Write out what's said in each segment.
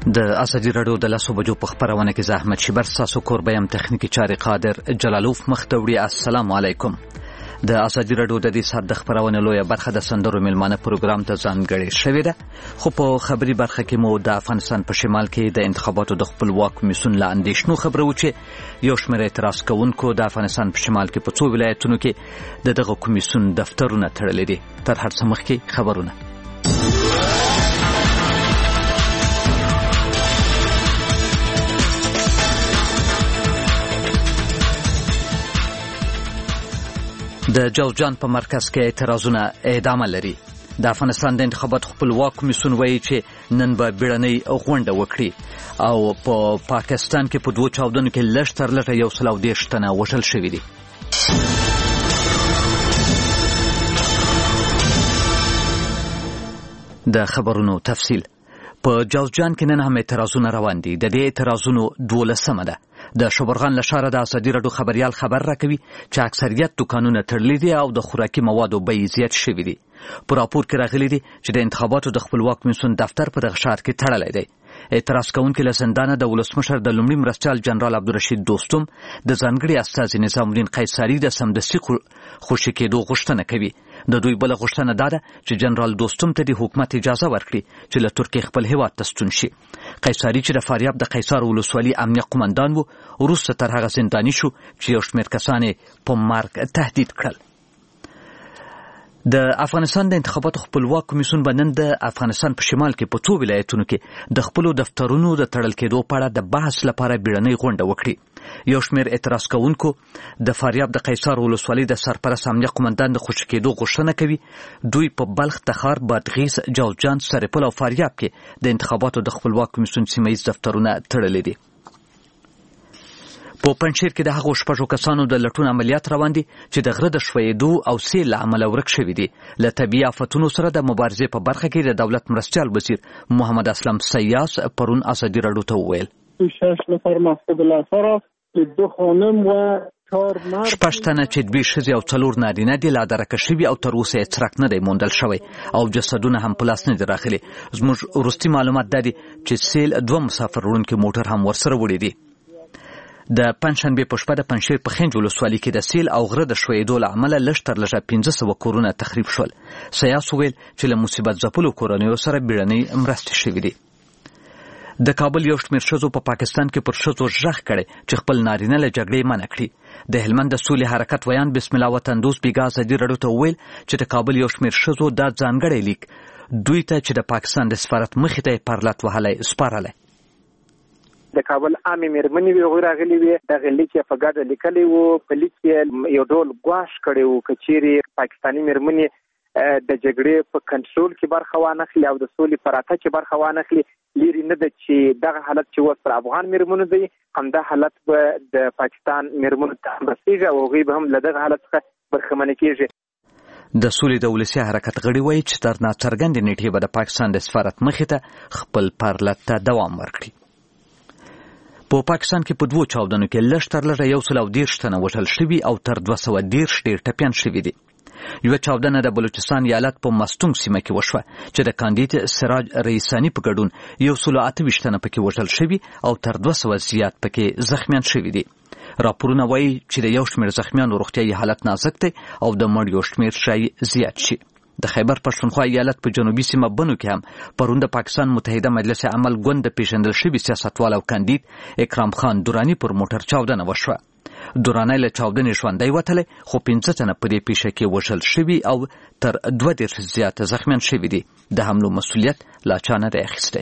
د ازادي راډیو د 10 بجو په خبرونه کې زحمت شبر ساسو کوربه يم تخنیکی چاري قادر جلالوف مختوړي. السلام علیکم. د ازادي راډیو د دې سات د خبرونه لویه برخه د سندرو ملمانه پروګرام ته ځانګړې شوې ده. خو په خبري برخه کې مو د افغانستان په شمال کې د انتخاباتو د خپلواک کمیسیون له اندیشنو خبرو چې یو شمېر اعتراض کوونکو د افغانستان په شمال کې په څو ولایتونو کې دغه کمیسیون دفترونه تړلي دي. تر هر څه مخکې خبرونه. د جوزجان په مرکز کې اعتراضونه ادامه لري. د افغانستان د انتخاباتو خپلواک کمیسیون وایي چې نن به بیړنۍ غونډه وکړي او په پاکستان کې په 2 چاودنو کې لږ تر لږه 130 تنه وژل شوي دي. د خبرونو تفصیل. په جوزجان کې نن هم اعتراضونه روان دي. د دې اعتراضونو 12مه ده. د شبرغان له ښاره د ازادي راډیو خبريال خبر راکوي چې اکثریت دکانونه تړلي دي او د خوراکي موادو بیې زیات شوي دي. په راپور کې راغلي دي چې د انتخاباتو د خپلواک کمیسیون دفتر په دغه ښار کې تړلی دی. اعتراض کوونکي له زندانه د ولسمشر د لومړي مرستیال جنرال عبدالرشید دوستم د ځانګړي استازي نظام الدین قیصري د سمدستي خوشي کېدو غوښتنه کوي. د دوی بله غوښتنه دا ده چې جنرال دوستم ته د حکومت اجازه ورکړي چې له ترکیې خپل هیواد ته ستون شي. قیصري چې د فاریاب د قیصار ولسوالي امنیه قومندان و، وروسته تر هغه زنداني شو چې یو شمېر کسان یې په مرګ تهدید کړل. د افغانستان د انتخاباتو خپلواک کمیسیون به نن د افغانستان په شمال کې په 2 ولایتونو کې د خپلو دفترونو د تړل کېدو په اړه د بحث لپاره بیړنۍ غونډه وکړي. یو شمېر اعتراض کوونکو د فاریاب د قیصار ولسوالۍ د سرپرست امنیه قومندان د خوشي کېدو غوښتنه کوي. دوی په بلخ، تخار، بادغیس، جوزجان، سرپل او فاریاب کې د انتخاباتو د خپلواک کمیسیون سیمه ییز دفترونه تړلي دي. په پنجشیر کې د هغو 6 کسانو د لټون عملیات روان دي چې د غره د ښویېدو او سیل له امله ورک شوي دي. له طبیعي آفتونو سره د مبارزې په برخه کې د دولت مرستیال وزیر محمد اسلم سیاس پرون ازادي راډیو ته وویل: 6 نفر مفقود الاثار است که 2 خانم و 4 مرد. 6 تنه چې 2 ښځې او 4 نارینه دي لا درکه شوي او تر اوسه یې څرک نه دی موندل شوی او جسدونه هم په لاس نه دي راغلي. زموږ وروستي معلومات دا دي چې سیل 2 مسافر وړونکي موټر هم ورسره وړي دي. د پنجشنبې په شپه د پنجشیر په خنج ولسوالۍ کې د سیل او غره د ښویېدو له امله لږ تر لږه 1500 کورونه تخریب شول. سیاس وویل چې له مصیبت ځپلو کورنیو سره بیړنۍ مرستې شوي دي. د کابل یو شمېر ښځو په پاکستان کې پر ښځو غږ کړی چې خپل نارینه له جګړې منع کړي. د هلمند د سولې حرکت ویان بسم الله وطن دوست بیګا ازادي راډیو ته وویل چې د کابل یو شمېر ښځو دا ځانګړی لیک دوی ته چې د پاکستان د سفارت مخې ته یې پرلط وهلی سپارلی. د کابل عامې مېرمنې وی راغلي وي، دغه لیک یې په ګډه لیکلی و. په لیک یې یو ډول ګواښ کړی و که چیرې پاکستاني مېرمنې د جګړې په کنټرول کې برخه وانخلي او د سولې په راتګ کې برخه وانخلي. لرې نه ده چې دغه حالت چې اوس پر افغان مېرمنو دی، همدا حالت به د پاکستان مېرمنو ته هم رسېږي او هغوی به هم له دغه حالت څخه برخمنه کېږي. د سولې د ولسي حرکت غړي وایي چې تر ناڅرګندې نیټې به د پاکستان د سفارت مخې ته خپل پرلط ته دوام ورکړي. په پاکستان کې په 2 چاودنو کې لږ تر لږه 130 تنه وژل شوي او تر 210 ډېر ټپیان شوي دي. یوه چاودنه د بلوچستان ایالت په مستونګ سیمه کې وشوه چې د کاندید سراج رئیسانی په ګډون 128 تنه پکې وژل شوي او تر 200 زیات پکې زخمیان شوي دي. راپورونه وایي چې د یو شمېر زخمیانو روغتیایي حالت نازک دی او د مړیو شمېر شاید زیات شي. د خیبر پښتونخوا ایالت په جنوبي سیمه بنو کې هم پرون د پاکستان متحده مجلس عمل ګوند د پیژندل شوي سیاستوال او کاندید اکرام خان دورانی پر موټر چاودنه وشوه. دورانی له چاودنې ژوندی وتلی خو 15 تنه په دې پیښه کې وژل شوي او تر 2 زیات زخمیان شوي دي. د حملو مسؤلیت لا چا نه دی اخیستی.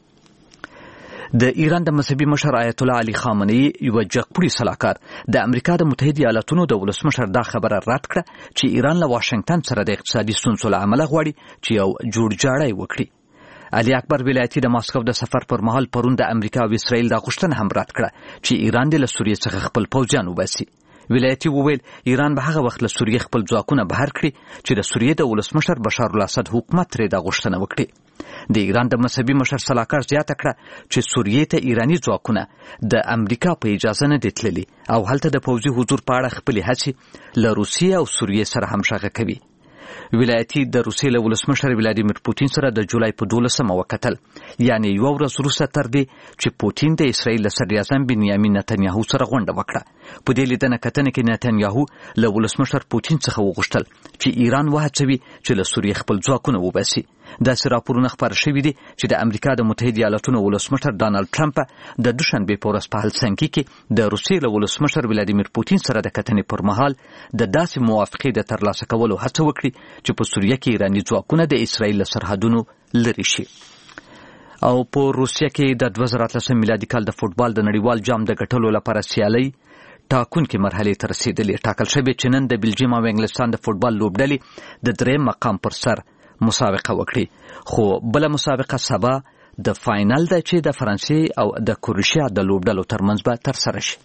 د ایران د مذهبي مشر آیت الله علي خامنه‌ای یو جګپوړي سلاکار د امریکا د متحده ایالاتونو د ولسمشر دا خبره رد کړه چې ایران له واشنگټن سره د اقتصادي ستونزو له امله غواړي چې یو جوړجاړی وکړي. علي اکبر ولایتي د ماسکو د سفر پر مهال پرون د امریکا او اسرائیل د غوښتنه هم رد کړه چې ایران د له سوریې څخه خپل پوځیان وباسي. ولایتي وویل ایران به هغه وخت له سوریې خپل ځواکونه بهر کړي چې د سوریې د ولسمشر بشار الاسد حکومت ترې د غوښتنه وکړي. د ایران د مذهبي مشر سلاکار زیاته کړه چې سوریې ته ایرانی ځواکونه د امریکا په اجازه نه دي تللي او هلته د پوځي حضور په اړه خپلې هڅې له روسیې او سوریې سره همغږي کوي. ولایتي د روسیې له ولسمشر ولادیمیر پوتین سره د جولای په 12 وکتل، یعنی یو ورځ وروسته تر دې چې پوتین د اسرائیل له صدر اعظم بنیامین نتنیاهو سره غونډه وکړه. په دې لیدنه کتنه کې نتنیاهو له ولسمشر پوتین څخه وغوښتل چې ایران وهڅوي چې له سوریې خپل ځواکونه وباسي. داسې راپورونه خپاره شوي دي چې د امریکا د متحده ایالاتونو ولسمشر ډانلډ ټرمپ د دوشنبې په ورځ په هلسنکي کې د روسیې له ولسمشر ولادیمیر پوتین سره د کتنې پر مهال د داسې موافقې د ترلاسه کولو هڅه وکړي چې په سوریه کې ایراني ځواکونه د اسرائیل له سرحدونو لرې شي. او په روسیه کې د 2013 میلادي کال د فوټبال د نړیوال جام د ګټلو لپاره سیالي ټاکونکې مرحلې ته رسیدلې. ټاکل شوې چې نن د بلجیم او انګلستان د فوټبال لوبډلې د 3 مقام پر سر مسابقه وکړي، خو بل مسابقه سبا د فاینل ده چې د فرانسې او د کروشیا د لوبډلو ترمنځ به ترسره شي.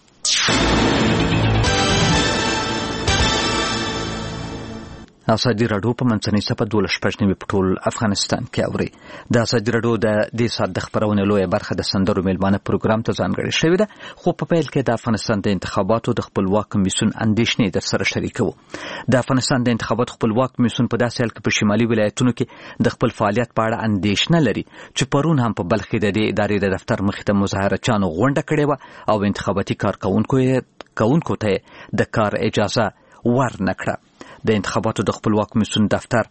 ازادي راډیو په منځنۍ صفحه 12 په ټول افغانستان کې اوري. د ازادي راډیو د دې ساعت د خبرونې لویه برخه د سندرو میلمانه پروګرام ته ځانګړې شوې ده، خو په پیل کې د افغانستان د انتخاباتو د خپلواک کمیسیون اندېښنې در سره شریکوو. د افغانستان د انتخاباتو خپلواک کمیسیون په داسې حال کې په شمالي ولایتونو کې د خپل فعالیت په اړه اندېښنه لري چې پرون هم په بلخ کې د دې ادارې د دفتر مخې ته مظاهرچیانو غونډه کړې وه او انتخاباتي کارکوونکو ته د کار اجازه ورنکړه. د انتخاباتو د خپلواک کمیسیون دفتر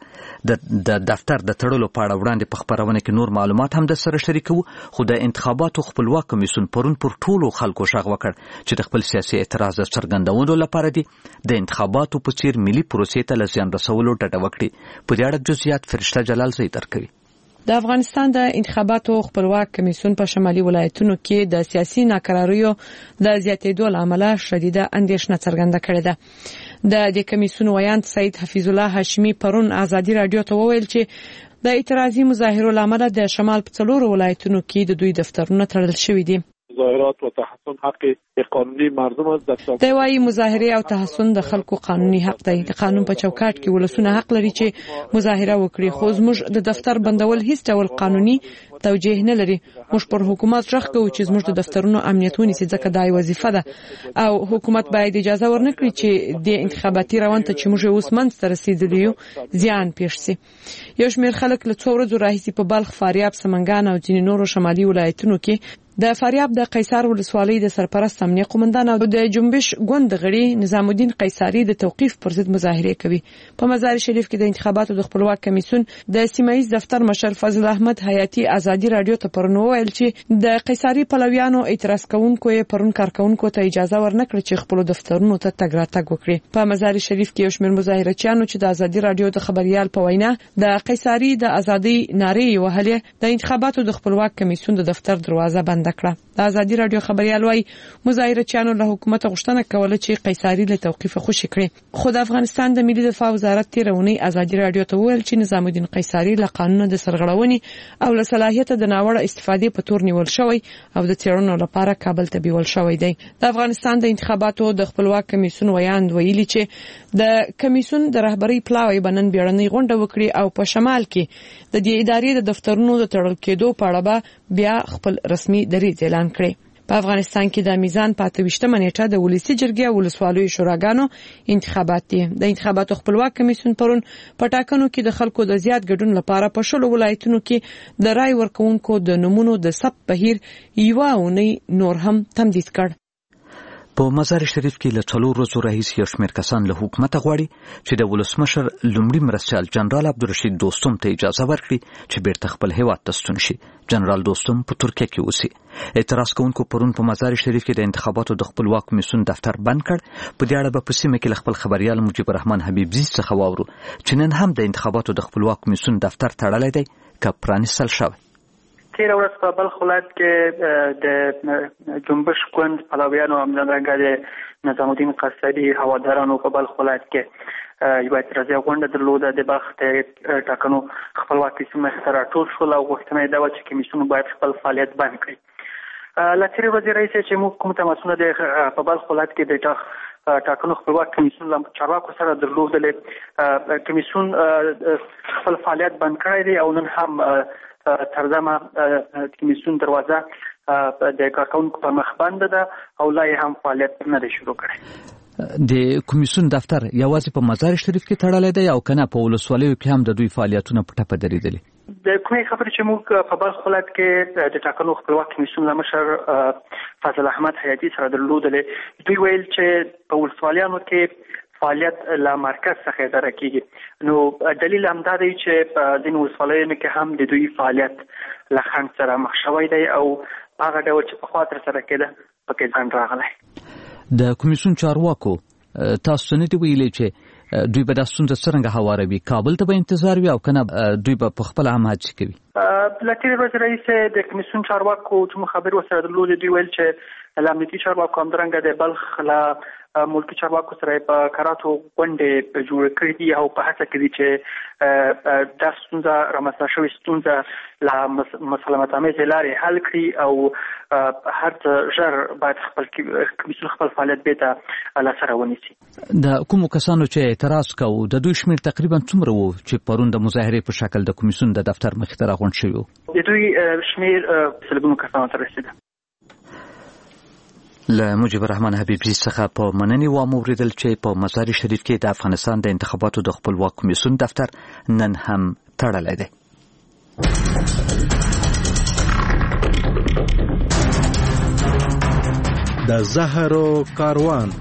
د تړلو په اړه وړاندې په خبرونه کې نور معلومات هم در سره شریکوو، خو د انتخاباتو خپلواک کمیسیون پرون پر ټولو خلکو غږ وکړ چې د خپل سیاسي اعتراض د څرګندولو لپاره دي د انتخاباتو په څیر ملي پروسې ته له زیان رسولو ډډه وکړي. په دې اړه جزئیات فرشته جلال زی درکوي. د افغانستان د انتخاباتو خپلواک کمیسیون په شمالي ولایتونو کې د سیاسي ناکراریو د زیاتېدو له امله شدیده اندېښنه څرګنده کړې ده. د دې کمیسیون ویاند سید حفیظ الله هاشمی پرون ازادي راډیو ته وویل چې د اعتراضي مظاهرو له امله د شمال په 4 ولایتونو کې د دوی دفترونه تړل شوي دي. مظاهرات و تحصن حق قانوني مردم است. د وایي مظاهره او تحصن د خلکو قانوني حق دی. د قانون په چوکاټ کې ولسونه حق لري چې مظاهره وکړي، خو زموږ د دفتر بندول هیڅ ډول قانوني توجیه نه لري. موږ پر حکومت ژغ کوو چې زموږ د دفترونو امنیت ونیسي، ځکه دا وظیفه ده او حکومت باید اجازه ورنکړي چې د انتخاباتي روان ته چې موږ اوس منځ ته رسیدلی یو زیان پیښ شي. یو شمېر خلک له 2 ورځو راهیسې په بلخ، فاریاب، سمنګان او ځینې نورو شمالي ولایتونو کې د فاریاب د قیصار ولسوالۍ د سرپرست امنیه قومندان او د جنبش ګوند غړي نظام الدین قیصاری د توقیف پر ضد مظاهره کوي. په مزار شریف کې د انتخاباتو د خپلواک کمیسیون د سیمایي دفتر مشر فضل احمد حیاتی ازادي راډیو ته پرون ویل چې د قیصاری پلویانو اعتراض کوونکو یې پرون کارکونکو ته اجازه ورنکړه چې خپل دفترونو ته تګ راتګ وکړي. په مزار شریف کې یو شمېر مظاهرچیانو چې د ازادي راډیو د خبريال په وینا د قیصاری د ازادي نارې وهلې د انتخاباتو د خپلواک کمیسیون د دفتر دروازه بند کړه. د ازادي راډیو خبريال وايي مظاهرچیانو له حکومت غوښتنه کوله چې قیصاری له توقیف خوشی کړي، خو د افغانستان د ملي دفاع وزارت تیرونی ازادي راډیو ته ویل چې نظام الدین قیصاری له قانون د سرغړونې او له صلاحیت د ناوړه استفادې په تور نیول شوی او د تیرونو لپاره کابل ته بیول شوی دی. د افغانستان د انتخاباتو د خپلواک کمیسیون ویاند ویلي چې د کمیسیون د رهبری پلاوی بنن بیړنۍ غونډه وکړي او په شمال کې د دې ادارې د دفترونو د تړل کېدو په اړه بیا خپل رسمي دریځ اعلان کړي. په افغانستان کې د میزان په 28مه نیټه د ولسی جرګې او ولسوالیو شوراګانو انتخابات دي. د انتخاباتو خپلواک کمیسیون پرون په ټاکنو کې د خلکو د زیات ګډون لپاره په شلو ولایتونو کې د رای ورکوونکو د نمونو د ثبت بهیر یوه اونۍ نور هم تمدید کړ. په مزار شریف کې له 4 ورځو راهیسې یو شمېر کسان له حکومت غواړي چې د ولسمشر لومړي مرستیال جنرال عبدالرشید دوستم ته اجازه ورکړي چې بیرته خپل هیواد ته ستون شي. جنرال دوستم په ترکیه کې اوسي. اعتراض کوونکو پرون په مزار شریف کې د انتخاباتو د خپلواک کمیسیون دفتر بند کړ. په دې اړه په سیمه کې خپل خبريال مجيب الرحمن حبیبزي څخه واورو چې نن هم د انتخاباتو د خپلواک کمیسیون دفتر تړلی دی که پرانیستل شوی. تیر ورځ په بلخ ولایت کې د جنبش ګوند پلویانو همدارنګه د نظام الدین قیصاری هوادارانو په بلخ ولایت کې یو اعتراضي غونډه درلوده. د بلخ د ټاکنو خپلواکي سیمه ته راټول شول او غوښتنه یې دا وه چې کمیسیون باید خپل فعالیت بند کړي. له تېرې ورځې راهیسې چې موږ کوم تماسونه د په بلخ ولایت کې د ټاکنو خپلواک کمیسیون له چارواکو سره درلودلې، کمیسیون خپل فعالیت بند کړی دی او نن هم ترځمه کمیسیون دروازه د کارکونکو په مخ بنده ده او لا یې هم فعالیت نه دی شروع کړی. د کمیسیون دفتر یوازې په مزار شریف کې تړلی دی او کنه په ولسوالیو کې هم د دوی فعالیتونه په ټپه درېدلي؟ د کومې خبرې چې موږ په بلخ ولایت کې د ټاکنو خپلواک کمیسیون له مشر فضل احمد حیاتي سره درلودلې، دوی ویل چې په ولسوالیانو کې فعالیت له مرکز څخه اداره کیږي. نو دلیل همدا دی چې په ځینو ولسوالیانو کې هم د دوی فعالیت له خنډ سره مخ شوی دی او هغه ډول چې په خاطر سره کېده پکې ځان راغلی. د کمیسیون چارواکو تاسو نه دی ویلي چې دوی به د ستونزې څرنګه هواروي؟ کابل ته به انتظار وي او کنه دوی به په خپل هم هڅې کوي؟ لکه ورځ رئیس د کمیسیون چارواکو چې خبر وسره درلود، دوی ویل چې امنیتي چارواکو هم درنګ د بلخ له ملکی چارواکو سره په کراتو غونډې جوړ کړې دي او په هڅه کې دي چې د ستونزه رامنځته شوې ستونزه له مسالمت آمیزې لارې حل کړي او هر څه ژر باید خپل کمیسیون خپل فعالیت بیرته له سره ونیسي. د کومو کسانو چې اعتراض کوي د دوی شمیر تقریبا څومره وو چې پرون د مظاهرې په شکل د کمیسیون د دفتر مخې ته راغونډ شوي وو؟ د دوی شمیر سلګونو کسانو ته رسیده. له مجيب الرحمن حبیبي څخه په مننې و موریدل چې په مزار شریف کې د افغانستان د انتخاباتو د خپلواک کمیسیون دفتر نن هم تړلی دی. د زهرو کاروان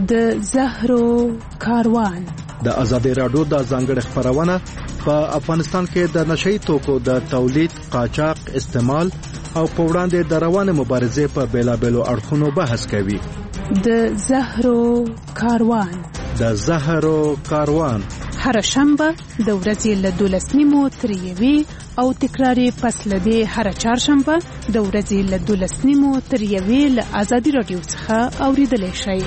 د ازادي راډیو د ځانګړي خبرونه په افغانستان کې د نشئی توکو د تولید، قاچاق، استعمال او په وړاندې د روانه مبارزې په بیلابېلو اړخونو بحث کوي. د زهرو کاروان هر شنبه د ورځې له 12:30 تر 1 او تکراری پس لدی هر چهارشنبه د ورځې له 12:30 تر 1 له ازادي راډیو څخه اوریدل شي.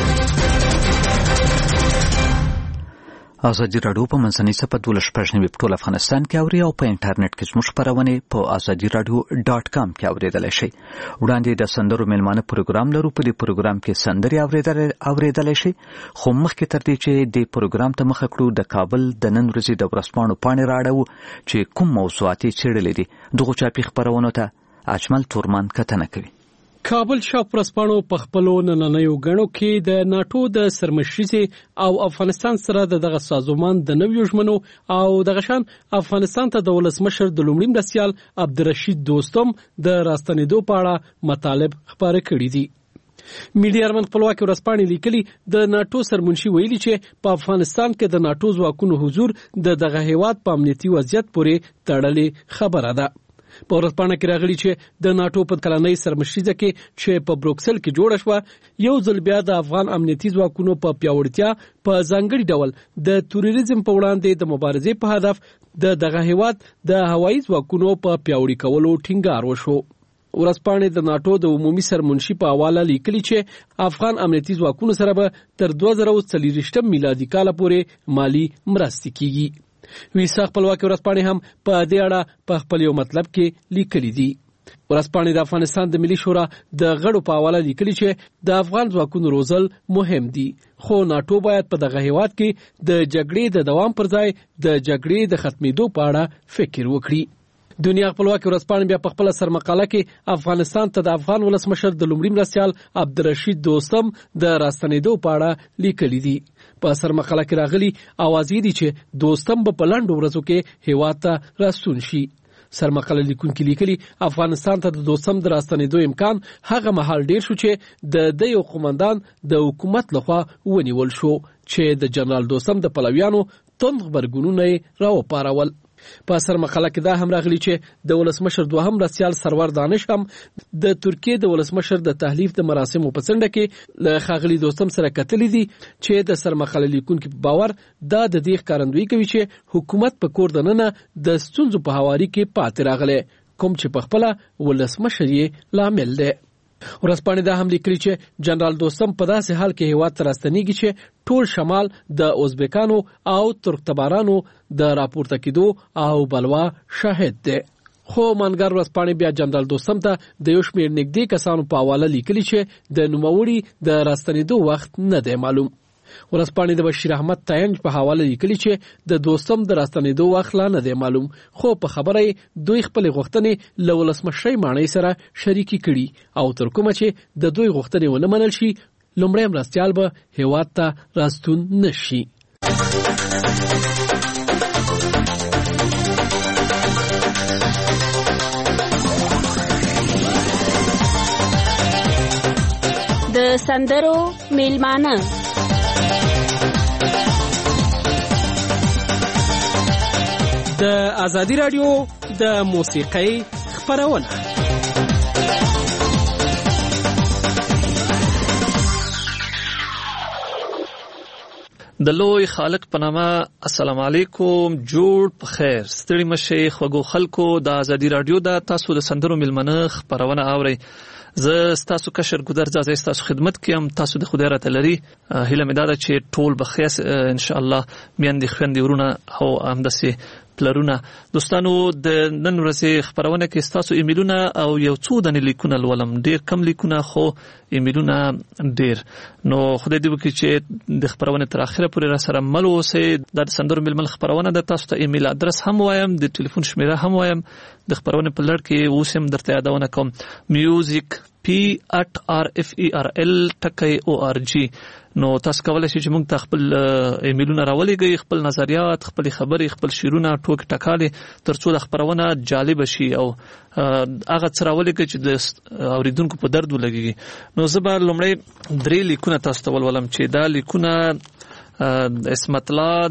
ازادي راډیو په منځنۍ صفحه 12 په ټول افغانستان کې اوري او په انټرنیټ کې زموږ خبرونه په azadiradio.com کې اوریدل شي. وړاندې د سندرو ملمانه پروګرام لرو، په دې پروګرام کې سندري اوریدل شي. خو مخکې تر دې چې د پروګرام ته مخه کړو د کابل د نن ورځې د ورځپاڼو پاڼې راړو چې کوم موضوعات چیرلې دي. دغه چاپی خبرونه ته اجمل تورمان کتنه کوي. کابل شاپ پرسپانو په خپلو نننیو غړو کې د ناتو د سرمشري او افغانستان سره دغه سازمان د نویو ژمنو او دغه شان افغانستان ته د ولسمشر د لومړي مرستیال عبدالرشید دوستم د راستنېدو په اړه مطالب خبره کړې دي. میډیا ارمن خپلواکي ورځپاڼې لیکلي د ناتو سرمنشي ویلي چې په افغانستان کې د ناتو ځواکونو حضور دغه هیواد په امنیتي وضعیت پورې تړلې خبره ده. په ورځپاڼه کې راغلي چې د ناتو په کلنۍ سرمشریزه کې چې په بروکسل کې جوړه شوه، یو ځل بیا د افغان امنیتي ځواکونو په پیاوړتیا په ځانګړي ډول د تروریزم په وړاندې د مبارزې په هدف دغه هیواد د هوایي ځواکونو په پیاوړي کولو ټینګار وشو. ورځپاڼې د ناتو د عمومي سرمنشي په حواله لیکلي چې افغان امنیتي ځواکونو سره به تر 2040 میلادي کال پورې مالی مرستې کیږي. ویسا خپلواکي ورځپاڼې هم په دې اړه په خپل یو مطلب کې لیکلي دي. ورځپاڼې د افغانستان د ملي شورا د غړو په حواله لیکلي چې د افغان ځواکونو روزل مهم دي، خو ناتو باید په دغه هیواد کې د جګړې د دوام پر ځای د جګړې د ختمېدو په اړه فکر وکړي. دنیا خپلواکي ورځپاڼې بیا په خپل سرمقاله کې افغانستان ته د افغان ولسمشر د لومړي مرستیال عبدالرشید دوستم د راستنېدو په اړه لیکلي دي. په سرمقاله کې راغلي اوازې دي چې دوستم په لنډو ورځو کې هیواد ته راستون شي. سرمقاله لیکونکي لیکلي افغانستان ته د دوستم د راستنېدو امکان هغه مهال ډیر شو چې د یو قومندان د حکومت لخوا ونیول شو چې د جنرال دوستم د پلویانو توند خبرګونونه راوپارول. په سرمقاله کې دا هم راغلي چې د ولسمشر دوهم مرستیال سرور دانش هم د ترکیه د ولسمشر د تحلیف د مراسمو په څنډه کې له ښاغلي دوستم سره کتلې دي چې د سرمقاله لیکونکو په باور دا د دې ښکارندویي کوي چې حکومت په کور دننه د ستونزو په هواري کې پاتې راغلی، کوم چې په خپل ولسمشر یې لامل دی. ورځپاڼې دا هم لیکلي چې جنرال دوستم په داسې حال کې هیواد ته راستنېږي چې ټول شمال د ازبکانو او ترکتبارانو د راپورته کېدو او بلوا شاهد دی. خو منګر ورځپاڼې بیا جنرال دوستم ته د یو شمېر نږدې کسانو په حواله لیکلي چې د نوموړي د راستنېدو وخت نه دی معلوم. ورځپاڼې د بشیر احمد تاینج په حواله لیکلي چې د دوستم د راستنېدو وخت لا نه دی معلوم، خو په خبره دوی خپل غوښتنې له ولسمشر ماڼۍ سره شریکي کړي او تر کومه چې د دوی غوښتنې ونه منل شي لومړی مرستیال به هیواد ته راستون نشي. د سندرو میلمانه د ازادي رادیو د موسیقۍ خپرونه. د لوی خالق په نامه السلام علیکم، جوړ په خیر، ستړي مشي خوږو خلکو. د ازادي رادیو د تاسو د سندرو میلمانه خپرونه اوري. زه ستاسو کشر ګودر زازه ستاسو خدمت کوم. تاسو د خدای راته لري هیله مې ده چې ټول بخیر ان شاء الله، میندې خويندې ورونه او همداسې پلرونه. دوستانو د نن ورځې خبرونه کې ستاسو ایمیلونه او یو څو دنې لیکونه لولم. ډیر کم لیکونه خو ایمیلونه ډیر. نو خدای دې وکړي چې د خبرونه تر اخره پورې را سره مل اوسئ. د سندرو ململ خبرونه د تاسو ته ایمیل ادرس هم وایم، د ټلیفون شمیره هم وایم. د خبرونه په لړ کې اوس هم درته یادونه کوم، music@rferl.org. نو تاسو کولای شئ چې موږ ته خپل ایمیلونه راولېږئ، خپل نظریات، خپل خبرې، خپل شعرونه، ټوک ټکالې، ترڅو د خبرونه جالب شي او هغه څه راولېږئ چې د اوریدونکو په درد ولګي. نو زه به لومړی 3 لیکونه تاسو ته ولولم چې دا لیکونه اسمت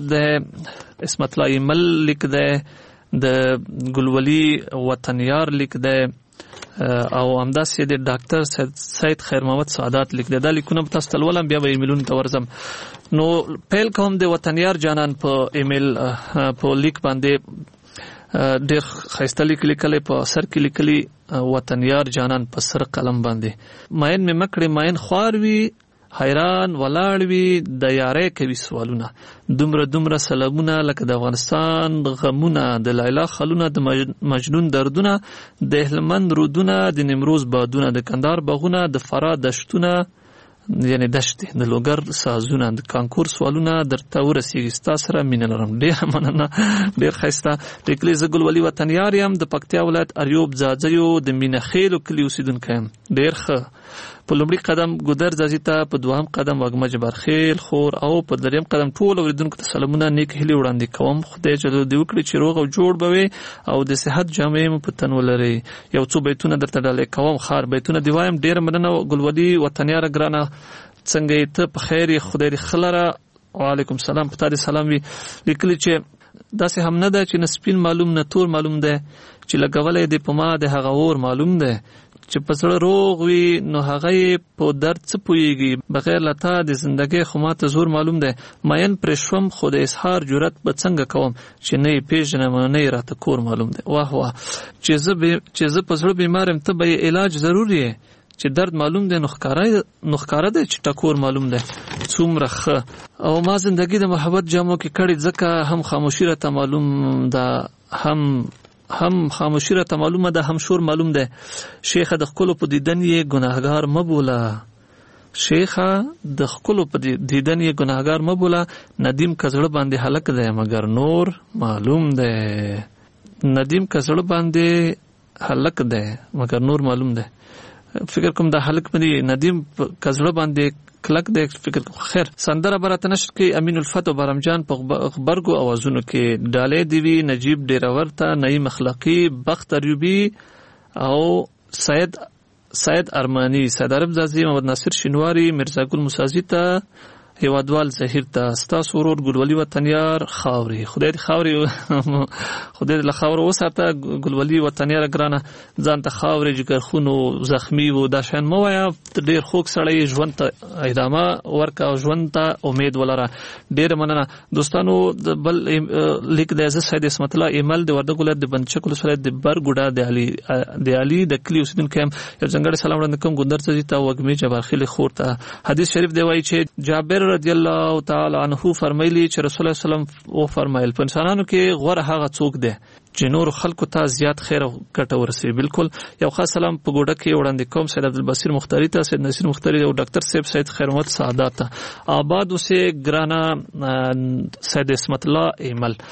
الله ایمل لیک ده، د ګلولي وطنیار لیک ده او همداسې د ډاکټر سید خیر محمد سعادت لیک ده. دا لیکونه په تاسو ته ولولم، بیا به ایمیلونو ته ورځم. نو پیل کوم د وطنیار جانان په ایمیل په لیک باندې. ډېر ښایسته لیک لیکلی، په سر کې لیکلی وطنیار جانان په سر قلم باندې. ماین مې مکړې ماین خوار وي، حیران ولاړ وي، د یارۍ کوي سوالونه، دومره سلامونه لکه د افغانستان غمونه، د لیلا خلونه، د مجنون دردونه، د هلمند رودونه، د نیمروز بادونه، د کندهار باغونه، د فراه دشتونه یعنی دشتې، د لوګر سازونه، د کانکور سوالونه درته ورسیږي. ستا سره مینه لرم. ډېر مننه، ډېر ښایسته لیکلی. زه ګلولي وطنیار یم، د پکتیا ولایت اریوب ځاځیو د مینه خیلو کلي اوسیدونکی یم. ډېر ښه. په لومړي قدم ګودر ځاځي ته، په دوهم قدم وږمه جبارخیل خور او په دریم قدم ټول اوریدونکو ته سلامونه، نیک هیلې وړاندې کوم. خدای جل دې وکړي چې روغ او جوړ به وي او د صحت جامې مو په تن ولري. یو څو بیتونه درته ډالۍ کوم، خار بیتونه دی وایم. ډېر مننه ګلولي وطنیاره ګرانه، څنګه ته په خیر یې؟ خدای دې خلره. وعلیکم سلام، په تا دې سلام وي. لیکلی چې داسې هم نه ده چې نه سپین معلوم نه تور معلوم ده، چې لګولی دې په ما د هغه اور معلوم ده، چې په زړه روغ وي نو هغه په درد څه پوهیږي، بغیر له تا د زندګۍ خو ماته زور معلوم دی. ماین پرې شوم خو د اظهار جرأت به څنګه کوم، چې نه یې پېژنم نه یې راته کور معلوم دی. واه واه، چې زه په زړه بیمار یم، ته به یې علاج ضرور یې، چې درد معلوم دی نو ښکاره دی چې ټکور معلوم دی. څومره ښه. او ما زندګي د محبت جامو کې کړې، ځکه هم خاموشي راته معلوم ده، هم خاموشي راته معلومه ده، هم شور معلوم ده. شیخه د خپلو په دیدن یې ګناهګار مه بوله، شیخه د خپلو په دیدن یې ګناهګار مه بوله. ندیم که زړه باندې هلک دی مګر نور معلوم ده، ندیم که زړه باندې هلک دی مګر نور معلوم ده. فکر کوم دا هلک باندې ندیم که زړه باندې کلک دی، فکر کوم خیر. سندره براته نشر کې امین الفتح و برمجان په غبرګو اوازونو کې، ډالۍ دی وی نجیب ډیرور ته، نعیم اخلاقی، بخت ایوبی او سید ارمانی، سید عرب زازی، محمد ناصر شینواری، مرزا ګل موسازی ته، هیوادوال زهیر ته، ستاسو ورور ګلولي وطنیار خاوري. خدای دې خاوري، خدای دې له خاورو وساته. ګلولي وطنیار ګرانه، ځان ته خاوري جګرخونو زخمی وو دا شان مو وایا. ډېر خوږ سړی، ژوند ته ادامه ورکا او ژوند ته امید ولره. ډېر مننه دوستانو. د بل لیک د عزت سید اسمت الله ایمل د وردګ ولایت د بنچکل سره د برګوډا د علي د کلی اوسیدونکو یو ځنګړی سلام وړاندې کوم ګندر ته ته وګمې جبارخیل خور ته. حدیث شریف دی وایي چې جابر رضی الله تعالی عنہ فرمایلی چې رسول الله صلی الله علیه وسلم او فرمایل په انسانانو کې غوره هغه څوک دی چې نور خلکو ته زیات خیر او ګټه ورسوي. بالکل. یو خاص سلام په ګوډه کې وړاندې کوم سید عبدالبصیر مختاری ته، سید نصیر مختاری او ډاکټر صاحب سید خیر محمد سعادت ته. آباد اوسه ګرانا سید اسمت الله ایمل.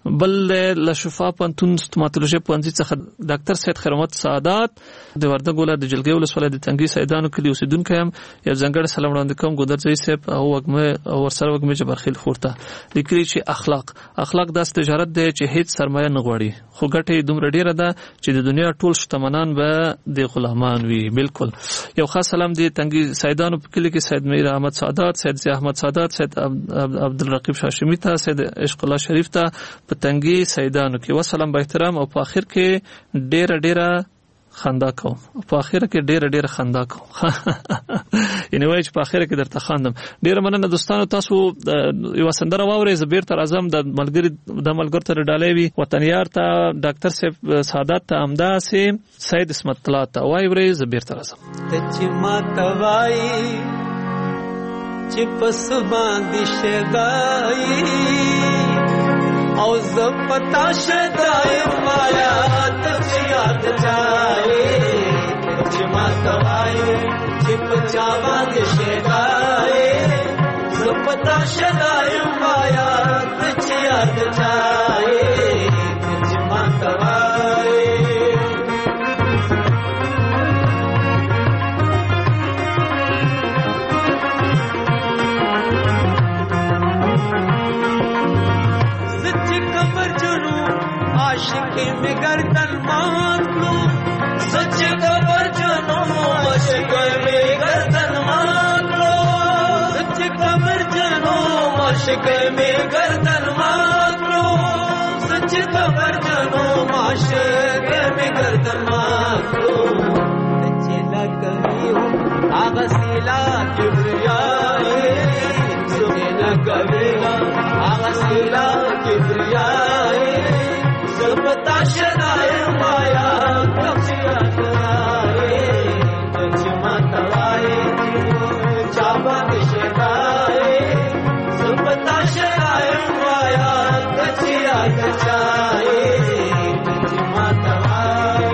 بل له شفا پنتون ستوماتولوژي پوهنځي څخه ډاکټر سید خیرمحمد سعادت د وردګ ولایت د جلګۍ ولسوالۍ د تنګي سیدانو کلی اوسیدونکی یم. یو ځانګړی سلام وړاندې کوم ګودرځي صاحب او ورسره وګمې جبرخیل خورته لیکلي چې اخلاق داس تجارت دی چې هیڅ سرمایه نه غواړي خو ګټه دومره ډیره ده چې د دنیا ټول شتمنان به د غلامان وي. بالکل. یو خاص سلام دی تنګي سیدانو په کلی کې سید میر احمد سعادت، سید ضیاء احمد سعادت، سید عبدالرقیب شاشمی ته، سید عشق الله شریف ته په تنګي سیدانو کې وسلام با احترام. او په اخر کې ډیره خندا کوم. په اخر کې ډیره خندا کوم. یعنی وایي چې په اخر کې درته خاندم. ډیره مننه دوستانو. تاسو یو سندره واورئ زه بیرته راځم. د ملګرو ته ډالۍ وي وطنیار ته ډاکټر صاحب سعادت ته همداسې سید اسمت الله ته واورئ زه بیرته راځم. چې ما توای چې پس باندې شګای او زپتا شدای مایا تچیات جای چې ما توای چې پچا باندې شګای زپتا شدای مایا تچیات جای چې ما توای आशिकी में गर्दन मान लो सच खबर जनो आशिकी में गर्दन मान लो सच खबर जनो आशिकी में गर्दन मान लो सच खबर जनो आशिकी में गर्दन मान लो सच्चे लगवी हो आगसीला किबरियाए सच्चे लगवी हो आगसीला किबरियाए सबता शदाए माया कब्जिया कराए जमा तवाए चाबा शदाए सबता शदाए माया कब्जिया कराए जमा तवाए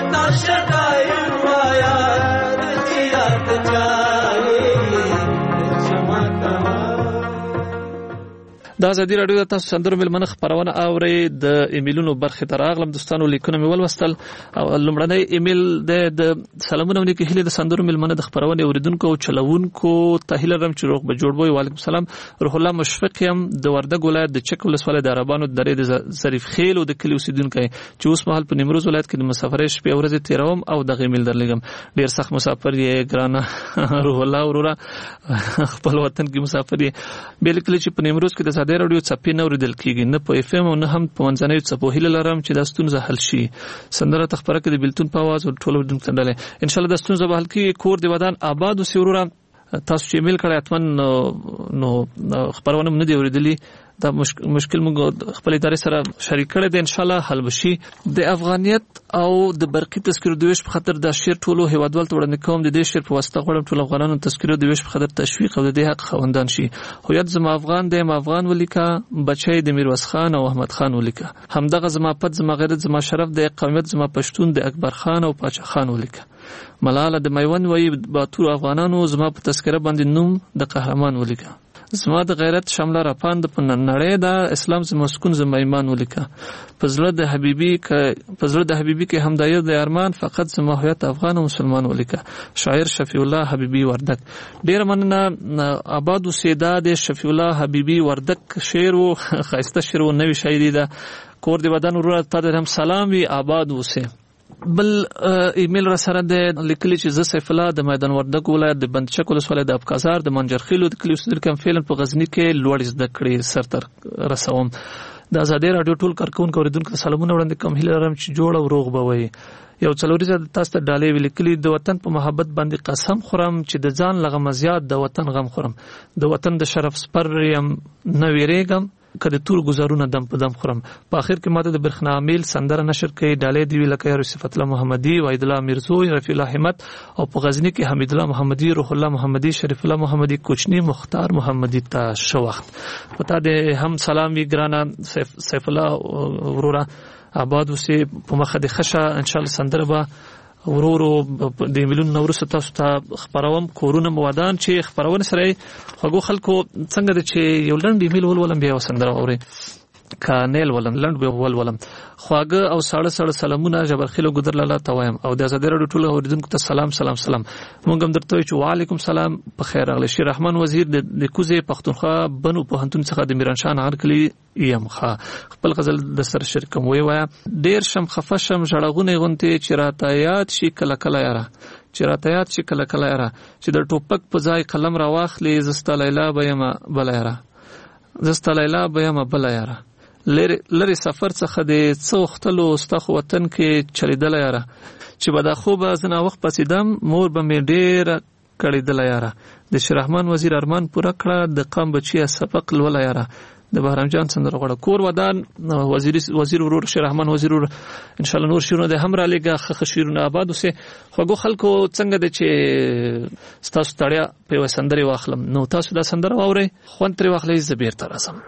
شدائر وایا رجیات جائے جماعت د ازادي رادیو د تاسو سندرو ملمنه خبرونه اوري د ایمیلونو برخه تر اغلم دوستانو لیکونه مې ولوستل او لمړنی ایمیل د سلامونه ونی کې هله د سندرو ملمنه د خبرونه اوریدونکو او چلوونکو تهیل رم چې روغ بجوړبوي وعلیکم السلام روح الله مشفق يم د وردګ ولایت د چک ولسوالۍ د عربانو درې د ظریف خیل او د کلی اوسیدونکو چې اوس مهال په نیمروز ولایت کې د مسافرې شپې ورځې تیروم او د ایمیل درلګم ډیر سخت مسافر یې ګرانه روح الله ورورا خپل وطن کې مسافر یې بالکل چې په نیمروز کې د د رادیو چپی نه اوریدل کیږي نه په اف ام او نه هم په منځنیو چپو هیله لرم چې دا ستونزه حل شي سندره تخبره کې د بلتون په आवाज او ټولو دم کندل ان شاء الله د ستونزه به حل کیږي کور دی ودان آباد او سیورا تاسو چې ایمیل کړی اتمن نو خبرونه نه دی اوریدلی دا مشکل موږ خپل ادارې سره شریک کړی دی ان شاء الله حل وشي د افغانیت او د برقي تذکرو د ویش په خاطر د شیر ټولو هیوادوال ته وړاندې کوم د دې شیر په واسطه غواړم ټول افغانانو تذکرو د ویش په خاطر تشویق او د دې حق خوندان شي هویت زما افغان دی ما افغان ولیکا بچی د میرویس خان او احمد خان ولیکا همدغه زما پد زما غیرت زما شرف د قومیت زما پښتون د اکبر خان او پاچا خان ولیکا ملاله د میوند وی باتور افغانانو زما په تذکره باندې نوم د قهرمان ولیکا زما د غیرت شمله راپاند په نړۍ د اسلام زما مسكون زما ایمان ولیکا پزړه د حبیبي کې همدایر د ارمان فقط زما هویت افغان او مسلمان ولیکا شاعر شفیع الله حبیبي وردک ډیر مننه آباد سیدا د شفیع الله حبیبي وردک شعر او خاصه شعر او نوی شاعری ده کور دی ودان ورور ته هم سلام وی آباد وسه بل ایمیل را سره د لیکلي چې ز سیف الله د میدان وردګ ولایت د بندچک ولسوالۍ د ابکازار د منجرخیلو د کلی اوسیدونکو فعلا په غزنی کې لوړ زده کړې سرتر رسوم د ازادي رادیو ټول کارکونکو اوریدونکو سلامونه وړاندې کوم هیله لرم چې جوړ او روغ بوي یو څلوري زده تاسو ته ډالې ولیکلي د وطن په محبت باندې قسم خورم چې د ځان لغه مزیات د وطن غم خورم د وطن د شرف سپر یم نه ویریږم کله تور گزارونه دم په دم خورم په اخر کې ماته د برخنا عامل سندره نشر کړي ډالې دی لکه یوسف الله محمدي وحید الله میرزوی رفیع الله همت او په غزنی کې حمید الله محمدي روح الله محمدي شریف الله محمدي کوچنی مختار محمدي ته شو وخت پتا د هم سلامي ګرانه سیف الله ورورا آباد وسه په مخه د خشه ان شاء الله سندره به ورورو د میلیون نورس تاسو ته خبروم کورونه موادان چې خبرونه سره هغه خلکو څنګه د چې یو لنډ ایمیل ولولم بیا وسندره اوري کانل ولن لند به ولولم خواګه او ساړه سلامونه جبرخیلو ګدر لاله توایم او د ازادي رادیو ټول اوریدونکو ته سلام مونږ هم درته چې وعلیکم سلام په خیر راغلی شي رحمان وزیر د کوزه پښتونخوا بنو په هنتون څخه د میرانشاه هرکلی یم ښه خپل غزل د سر شرکم وی ډیر شم خفشم ژړغونه غونته چې راته یاد شي کله یاره چې د ټوپک په ځای قلم را واخلې زستا لیلا بیم بلا یاره لری سفر څخه د څوختلو استخ وطن کې چلیدل یاره چې بدا خوب زنا وخت پسیدم مور به می ډیر کړیدل یاره د شرحمان وزیر ارمان پورا کړه د قام بچی سبق لول یاره د بهرام جان سندره غړ کور ودان وزیر ورور شرحمان وزیر ورور ان شاء الله نور شیرونه د هم را لګه خخشیرونه آباد وسه خوګو خلکو څنګه د چې ستاسو تړیا په وسندري واخلم نو تاسو دا سندره اوري خوان تر واخلې زبیر تر اسم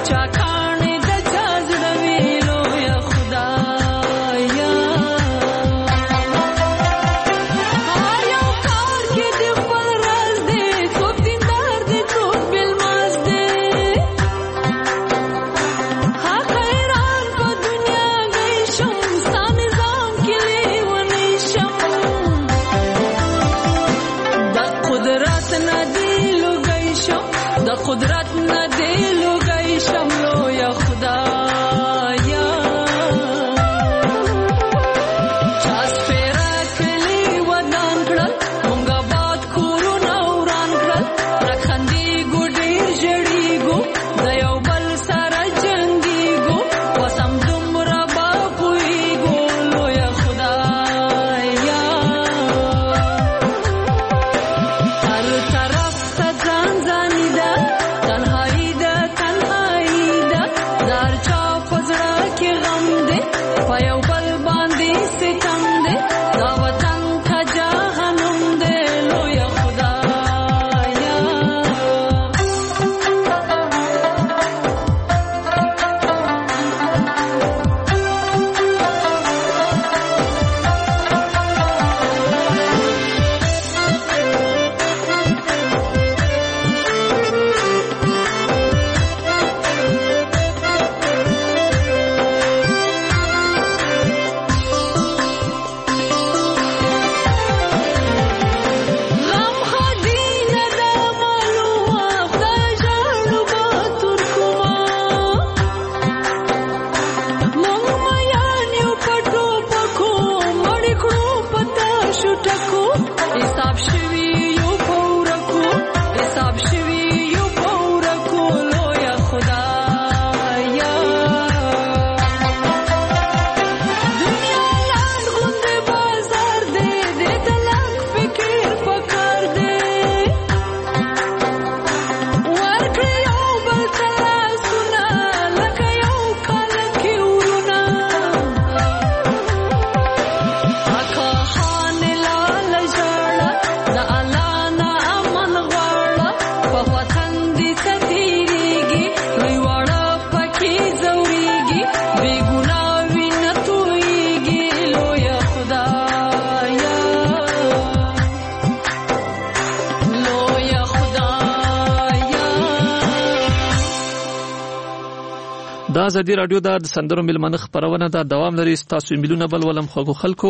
دا ازادي رادیو د سندرو ملمنه خبرونه دا دوام لري. تاسو ایمیلونه بل ولم خو خلکو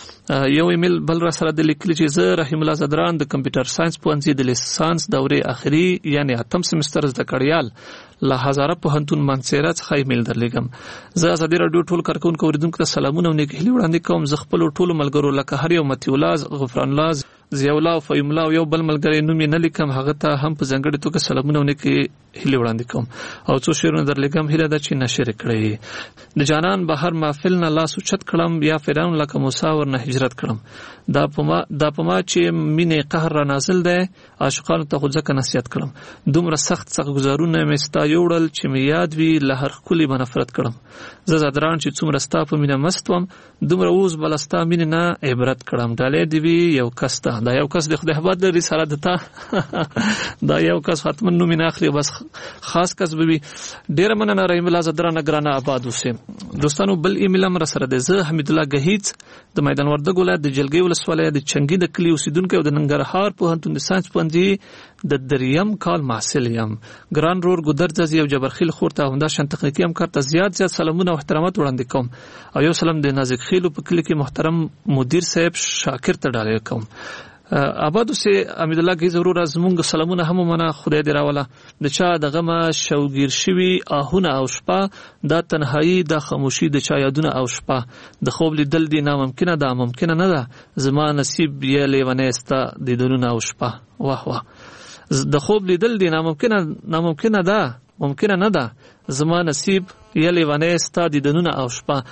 یو ایمیل بل را سره د لیکل چې زه رحیم الله زدران د کمپیوټر ساينس پوهنځي د لیسانس دورې اخري یعنی 8م سمستر زده کړیال له هزاره پوهنتون منصیره څخه ایمیل درلېږم. زه ازادي رادیو ټول کارکونکو اوریدونکو ته سلامونه او نیک هیلې وړاندې کوم. زه خپل ټول ملګرو لکه هر یو متیولاز غفران الله زیاولا او فیم الله او یو بل ملګری نوم نه لیکم هغه ته هم په ځنګړې توګه سلامونه او نیک هیلې وړاندې کوم او څو شعرونه درلېږم هیله ده چې نشر کړئ. د جانان بهر محفل نه لاس اوچت کړم یا فرعون لکه موسی ورنه هجرت کړم. دا پما چې مینې قهر را نازل دی عاشقانو ته خو ځکه نصیحت کړم. دومره سخت گزارونه مې ستا یوړل چې مې یاد وي له هر ښکلي به نفرت کړم. زه زدران چې څومره ستا په مینه مست وم دومره اوس به له ستا مینې نه عبرت کړم. ډالۍ دې وي یو کس ته دا یو کس د خدای حباد لري سره دتا دا یو کس حتما نوم نه اخلي بس خاص کس به وي. ډیر مننه رحیم الله زدران ګرانه آباد اوسه. دوستانو بل ایمیل هم را سره ده. زه حمید الله گهیت د میدان وردګ ولایت د جلګي ولسوالۍ د چنګي د کلی اوسیدونکو او د ننګرهار پوهنتون د ساينس پوهنځي د دریم کال محصل یم. ګران رور ګدرځي او جبرخیل خورته همدا شان تخنیکی هم کارته زیات سلامونه او احترامات وړاندې کوم او یو سلام د نازک خیلو په کلی کې محترم مدیر صاحب شاکر ته ډالۍ کوم. آبادو سي حمید الله کی ضرور از مونږ سلامونه هم منه خدای دې راوله. د چا دغه ما شوګیر شوی آهونه او شپه دا تنهایی د خاموشي د چا یادونه او شپه د خوب لیدل دي ناممکنه ده ممکنه نه ده زما نصیب یې لیونه است د دنونه او شپه. واه واه د خوب لیدل دي ناممکنه ده ممکنه نه ده زما نصیب یلی ونه ستا د دنونه او شپه.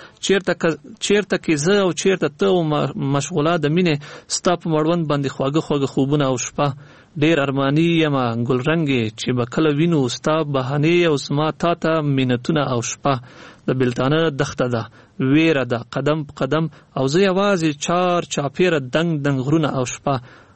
چیرته کې زه او چیرته ته او مشغوله د مینې ستا په مړوند باندې خواږه خوبونه او شپه. ډیر ارمانی یم ګلرنګې چې به کله وینو ستا بهانې او زما تا ته مینتونه او شپه. د بلتانه دښته ده ویره ده قدم په قدم او زه یوازې چار چاپیره دنګ غرونه او شپه.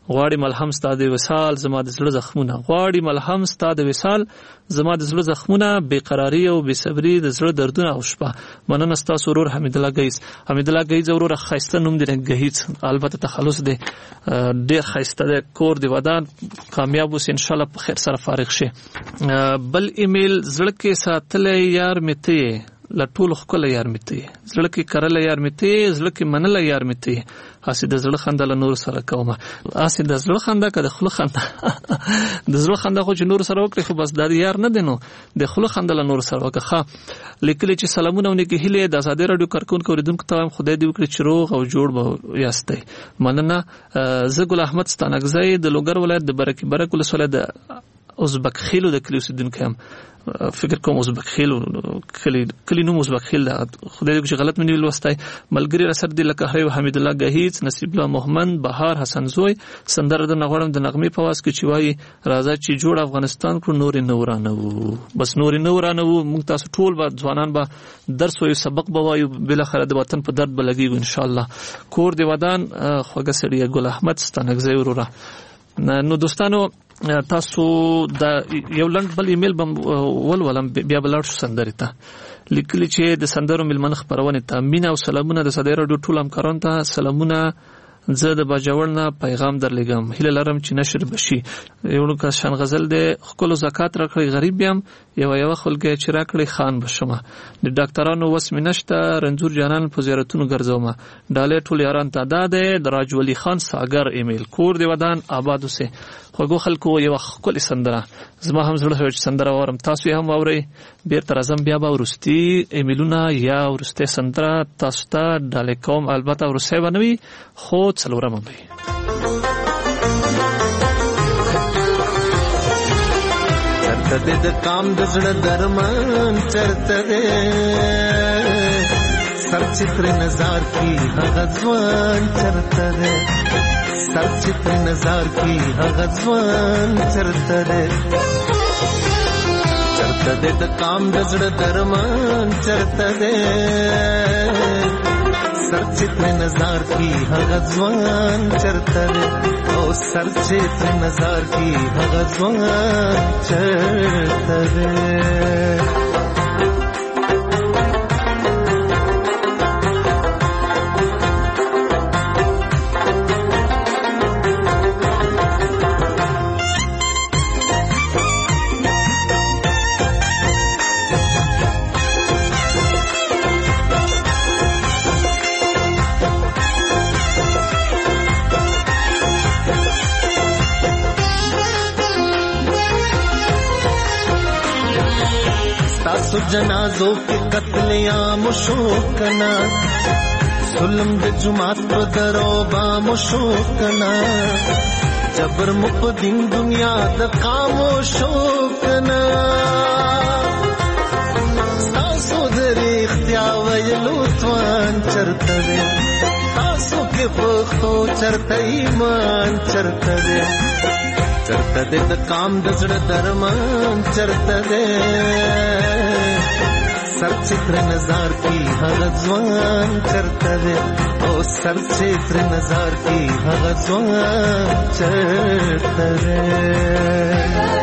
غواړي ملهم ستا د وصال زما د زړه زخمونه غواړي ملهم ستا د وصال زما د زړه زخمونه بېقراري او بېصبري د زړه دردونه او شپه مننه ستاسو ورور حمید الله گیز وروره ښایسته نوم دی گهیز البته تخلص دی ډېر ښایسته دی کور دی ودان کامیاب اوس انشاءالله په خیر سره فارغ شي بل ایمیل زړه کې ساتلی یار مې ته یې له ټولو ښکلی یار مې ته یې زړه کې کرلی یار مې ته یې زړه کې منلی یار مې ته یې هسې د زړه خندا له نورو سره کومه هسې د زړه خندا که د خوله خندا د زړه خندا خو چې نورو سره وکړې خو بس دا د یار نه دی نو د خوله خندا له نورو سره وکړه ښه لیکلي چې سلامونه او نیکې هیلې د ازادۍ راډیو کارکوونکو اورېدونکو ته وایم خدای دې وکړي چې روغ او جوړ به یاستئ مننه زه ګل احمد ستانکزی د لوګر ولایت د برک ولسوالۍ د ازبک خیلو د کلي اوسېدونکی یم فکر کوم ازبک خیلو کلی نوم ازبک خیل ده خدای دې چې غلط مې نه لوستی ملګري راسره دي لکه هری حمید الله گهیز نصیب الله محمد بهار حسن زوی سندره د نغړم د نغمې په واس کې چې وایي راځه چې جوړ افغانستان کړو نور نه ورانو بس نور نه ورانو موږ تاسو ټول به ځوانان به درس وایو سبق به وایو بل اخر د وطن په درد به لګیږو ان شاء الله کور دی ودان خوږه سړی ګل احمد ستانکزی وروره نو دوستانو تاسو د یو لنډ بل ایمیل بم ولولم بیا بلار شو سندرې ته لیکلي چې د سندرو میلمنه خپرونې ته مینه او سلامونه د ازادۍ راډیو ټول همکارانو ته سلامونه زه د باجوړ نه پیغام درلېږم هیله لرم چې نشر بشي یو کشان غزل دی ښکلو زکات راکړئ غریب یم یوه خلګۍ چې راکړئ خان بشمه د ډاکټرانو وس مې نشته رنځور جانان په زیارتونو ګرځومه ډالۍ ټول یاران ته دا دی د راج ولی خان ساګر ایمیل کور دی ودان آباد اوسئ خوږو خلکو یوه ښکلې سندره زما هم زړه شوی چې سندره واورم تاسو یې هم واورئ بېرته راځم بیا به وروستي ایمیلونه یا وروستۍ سندره تاسو ته ډالۍ کوم البته وروستی به نه وي خو څلورمه به وي چرته دې د کام د زړه درمان چرته دې سرچتر نظر کی هغه ځوان چرته دې سرچتر نظر کی هغه ځوان چرته دې چرته دې د کام د زړه درمان چرته دې سرچتر نظر کی هغه ځوان چرته دې او سرچتر نظر کی هغه ځوان چرته دې تاسو جنازو کې قتلیام شو کنا ظلم د جماعت په درو با مشو کنا جبر مقدم دنیا د خاموشو کنا تاسو د اختیا ویلو توان چرته تاسو کې پختو چرته ایمان چرته چرته دې د کام د زړه درمان چرته دې سرچتر نظر کی هغه ځوان چرته دې او سرچتر نظر کی هغه ځوان چرته دې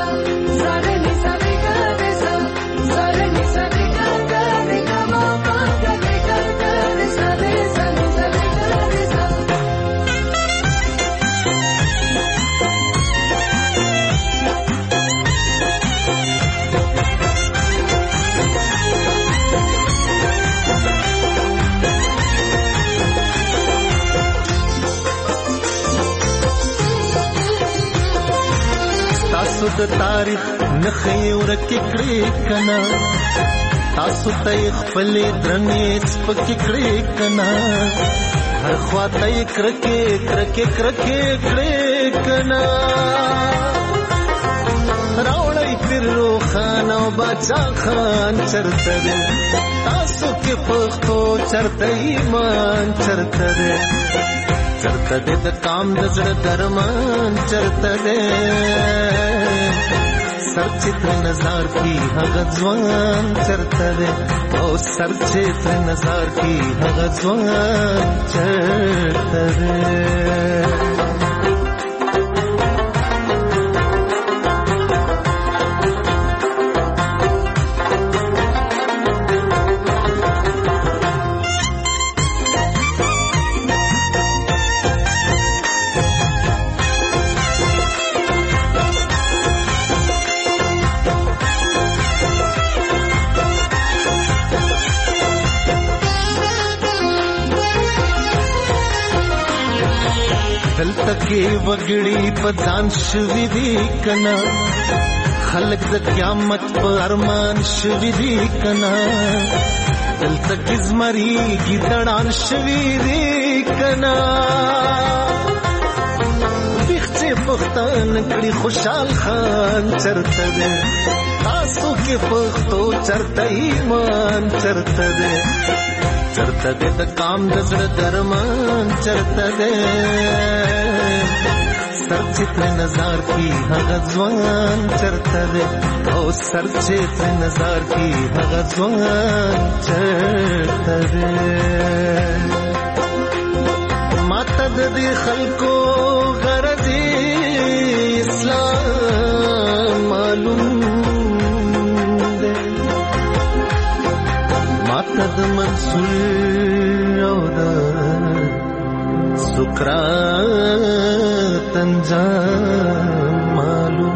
تاسو د تاریخ نخې ورکې کړې کنا تاسو ته خپل درنې سپکې کړې کنا هر خواته کرکې کړې کنا راوړی پیر روخان او باچا خان چرته دې تاسو کې پښتو چرته ایمان چرته دې چرته دې د کام د زړه درمان چرته دې سرچتر نظر کی هغه ځوان چرته دې او سرچتر نظر کی هغه ځوان چرته دې دلته کې وګړي په ځان شوي دي کنا خلک د قیامت په ارمان شوي دي کنا دلته کې زمري ګیدړان شوي دي کنا ویښته پښتون کړي خوشحال خان چرته ده تاسو کې پښتو چرته ایمان چرته ده چرته ده د کام د زړه درمان چرته ده سر چې پر نظر کی هغه ځوان چرته ده او سر چې پر نظر کی هغه ځوان چرته ده ماته د دې خلکو غرض اسلام معلوم ده ماته د منصور او د سقراط انجام معلوم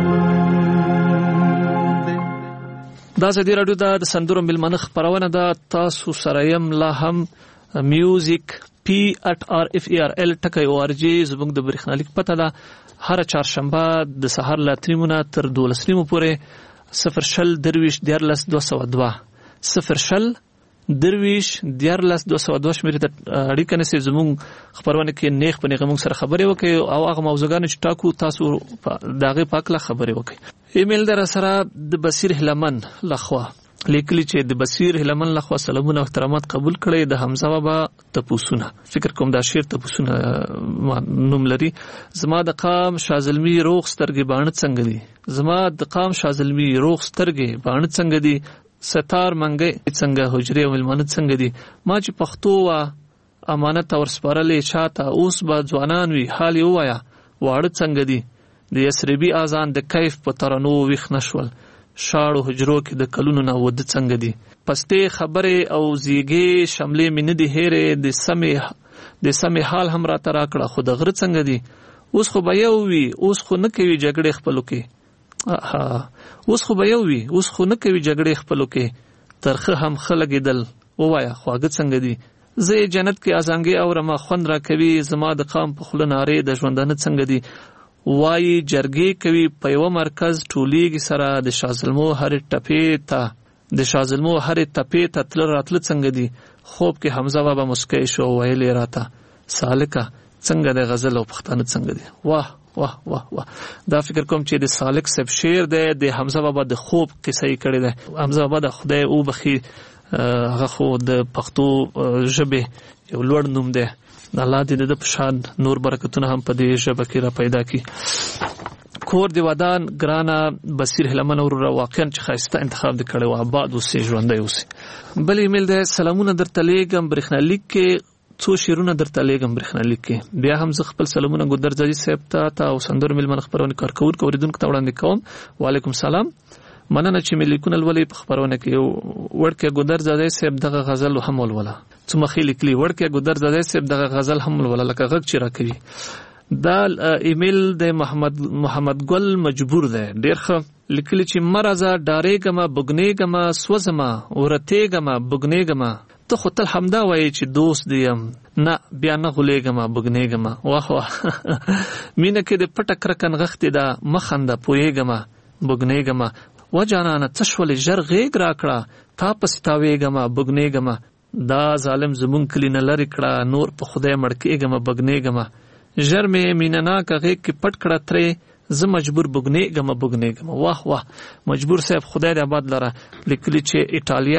ده. دا زدي رادیو د سندرو ملمنه خبرونه ده تاسو سره يم لا هم میوزیک p@rfel ټکی.org زموږ د برېښنالیک پته ده هر چهارشنبه د سحر له 3 تر 12 پورې 0 درویش 14202 0 درویش 14202 شمیرې ته اړیکه نسی زموږ خبرونه کې نیخ په نیغه موږ سره خبرې وکړي او هغه موضوعګانو چې ټاکو تاسو دغه پاکله خبرې وکړي. ایمیل در سره د بصیر هلمن لخوا لیکلی چې د بصیر هلمن لخوا سلامونه او احترامات قبول کړي د حمزه بابا تپوسونه فکر کوم دا شعر تپوسونه نوم لري. زما د قام شازلمی روغ سترګې باڼه څنګه دي زما د قام شازلمی روغ سترګې باڼه څنګه دي ستار منګي څنګه حجره او ملمنه څنګه دي ما چې پښتو وا امانت اور سپارلې چاته اوس با ځوانان وی حال یو وایا واړه څنګه دي د یسربي اذان د کیف په ترانو ویخ نشول شاړو حجرو کې د کلونو نه ود څنګه دي پسته خبره او زیګي شملې من دي هره د سمې حال هم را تر کړه خود غره څنګه دي اوس خو به یو وی اوس خو نه کوي جګړه خپلو کې اوس خو به یو وی اوس خو نه کوي جګړه خپلو کې ترخه هم خلګیدل وایا خواږه څنګه دي زه جنت کې ازانګي او رما خوند را کوي زما د قام په خله ناره د ژوندانه څنګه دي وای جرګي کوي په یو مرکز ټولېږي سره د شازلمو هر ټپې ته تل راتل څنګه دي خوب کې حمزه بابا مسکې شو ویلې راته سالکه څنګه د غزل او پښتانه څنګه دي واه واه واه واه دا فکر کوم چې د سالک سب شعر ده د حمزه بابا د خوب قصې کړي ده حمزه بابا د خدای او بخي هغه خو د پښتو ژبه یو لوړ نوم ده الله دې د پشان نور برکتونه هم په دې ژبه کې را پیدا کړي. کور دی ودان ګرانا بصیر هلمن اور واقعا چې خاصه انتخاب وکړو آباد اوسې ژوندۍ اوسې. بل ایمیل ده سلامونه درته لیږم برېښنالیک کې څو شیرونه درته لیږم برېښنالیک کې بیا هم زه خپل سلامونه ګودرځي صاحب ته او سندر ملمن خبرونه کارکونکو اوریدونکو ته وړاندې کوم. وعلیکم سلام مننه چې ملیکونه ولې په خبرونه کې ورکه ګودرځي صاحب دغه غزل هم ولوله څو مخې لیکلي ورکه ګودرځي صاحب دغه غزل هم ولوله لکه غږ چې راکوي. دا ایمیل د محمد ګل مجبور ده ډیر ښه لیکلي چې مرزه ډارېګما بګنېګما سوزما ورتېګما بګنېګما ته خو تل همدا وایي چې دوست دیم نه بیا نه غولېګما بګنېګما واه واه مینه کې د پټه کرکن غختې ده مخنده پوهېګما بګنېګما و جانانه تشول ژر غېږ راکړه تا پسې تاوېګما بګنېګما دا ظالم زمون کلی نه لرې کړه نور په خدای مړ کېږمه بګنېګما ژر مې مینناکه غېږ کې پټ کړه ترې زه مجبور بګنېګم واه واه مجبور صاحب خدای دې آباد لره لیکلي چې ایټالیا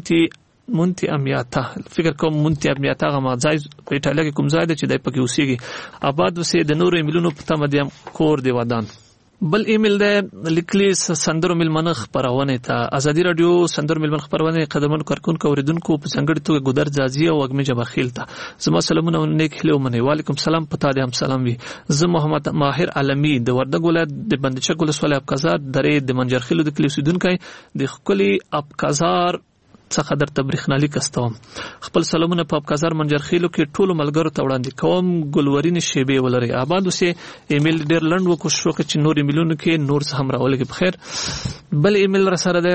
مونتی امیاتا فکر کوم مونتی امیاتا غما ځای په ایټالیا کې کوم ځای دی چې دای پکې اوسېږي آباد وسې د نورو ایمیلونو په تمه دیم کور دی ودان. بل ایمیل ده لیکلي سندرو ملمنه خبرونه ته ازادي رادیو سندرو ملمنه خبرونه قدمونو کارکونکو اوریدونکو په څنګه توګه ګودر ځازي او وګمه جبخیل ته زما سلامونه نیک هلو منی وعلیکم سلام پتا دې هم سلام وي. زه محمد ماهر عالمی د وردګ ولایت د بندچک ولسوالۍ ابقازار درې د منجرخیلو د کلی اوسیدونکو د خپل ابقازار څخه در تبریخنالی کستوم خپل سلامونه په ابقازار منجرخیلو کې ټول ملګرو ته وړاندې کوم ګلورین شیبه ولري آباد وسه ایمیل ډیر لند وکړو چې نور ایمیلونو کې نور هم راولګي بخیر. بل ایمیل را سره ده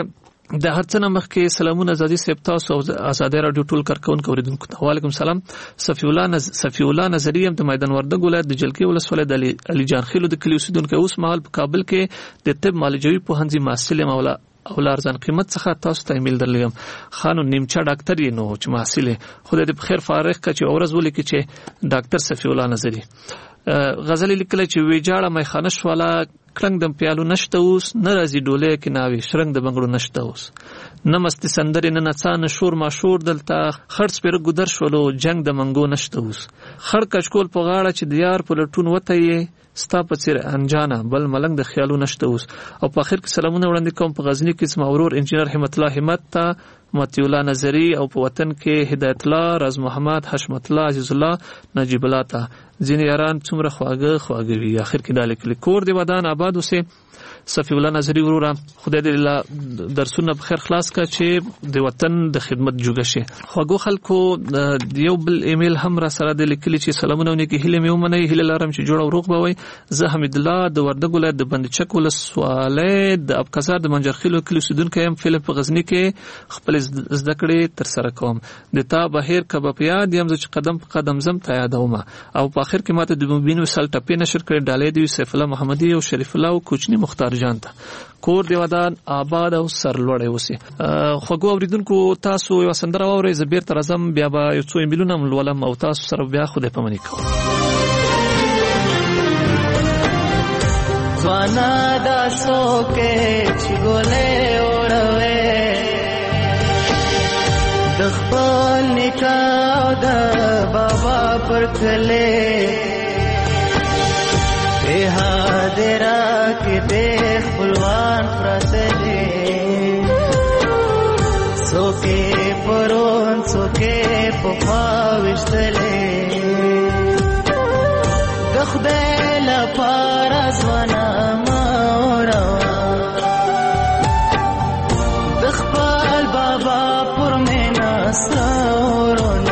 د هر څه مخکې سلامونه ازادي صاحب تاسو او ازادي رادیو ټول کارکونکو اوریدونکو ته وعلیکم سلام. صفی الله نظری هم د میدان وردګ ولایت د جلګي ولسوالۍ د علي جان خیلو د کلی اوسیدونکو اوس مهال په کابل کې د طب معالجوي پوهنځي محصل مولا او لارزان قیمت څخه تاسو ته ایمیل درلګم. خانو نیمچا ډاکټر یې نو چې محصل خدای دې بخیر فارغ کچ اورز ولیکي چې ډاکټر صفی الله نظری غزل لیکل چې ویجاړه میخانه شواله کلنګ د پیالو نشته اوس نه راځي ډوله کې ناوي شرنګ د بنگړو نشته اوس نه مست سندرې نه نڅا شور ما شور دلته خرڅ پر ګدر شولو جنگ د منګو نشته اوس خړ کچکول په غاړه چې د یار په لټون وته یې ستا په څیر انجانه بل ملنګ د خیالو نشته اوس. او په اخر کې سلامونه وړاندې کوم په غزنی کې زما ورور انجینر همت الله همت ته متی الله نظری او په وطن کې هدایت الله راز محمد حشمت الله عزیز الله نجیب الله ته ځینې یاران څومره خواږه وي. اخر کې دا لیکل کور دی ودان آباد اوسه صفی الله نظری وروره خدای دې الله درسونه په خیر خلاص کا چې د وطن د خدمت جوګه شي. خواږه خلکو یو بل ایمیل هم را سره د لیکلي چې سلامونه ونکي هیله مې ومنئ هیله لرم چې جوړ او روغ به وي. زه حمید الله د وردګ ولایت د بندچک ولسوالۍ د ابکزار د منجرخیلو کلی اوسیدونکی یم. فلم په غزنی کې خپل زده کړې تر سره کوم د تا بهیر کباب یاد یم چې قدم په قدم زم ته یادوم. او په اخر کې ماته د مبین وسال ټپې نشر کړې ډالې دی سیف الله محمدي او شریف الله او کوچنی مختار جان ته کور دی ودان آباد او سرلوړی اوسه. خوږو اوریدونکو تاسو یو سندره واورئ زبیر تر اعظم بیا به یو څو ایمیلونه ولولم او تاسو سره بیا خدای پامنی کوم. زوانا دا سوکه چې ګولې اوروي د خپل نکاح د بابا پر کله حاضرہ کې د خپلوان پرتلې سوکې پرون سوکې په خواوشتلې د خدای لپاره ځوانا موروا د خپل بابا پر مینا سورونه